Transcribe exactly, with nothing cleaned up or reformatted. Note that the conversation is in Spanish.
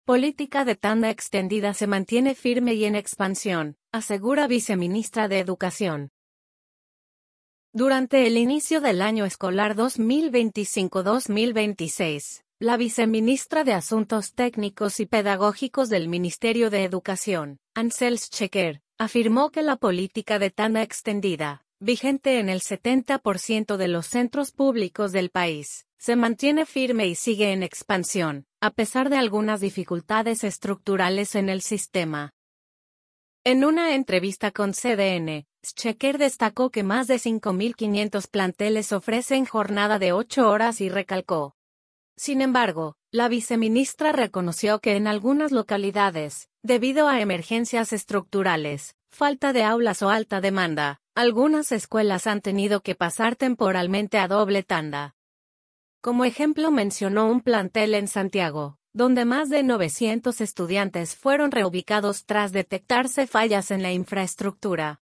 Política de tanda extendida se mantiene firme y en expansión, asegura viceministra de Educación. Durante el inicio del año escolar dos mil veinticinco dos mil veintiséis, la viceministra de Asuntos Técnicos y Pedagógicos del Ministerio de Educación, Àngels Chequer, afirmó que la política de tanda extendida, vigente en el setenta por ciento de los centros públicos del país, se mantiene firme y sigue en expansión, a pesar de algunas dificultades estructurales en el sistema. En una entrevista con C D N, Chequer destacó que más de cinco mil quinientos planteles ofrecen jornada de ocho horas y recalcó. Sin embargo, la viceministra reconoció que en algunas localidades, debido a emergencias estructurales, falta de aulas o alta demanda, algunas escuelas han tenido que pasar temporalmente a doble tanda. Como ejemplo mencionó un plantel en Santiago, donde más de novecientos estudiantes fueron reubicados tras detectarse fallas en la infraestructura.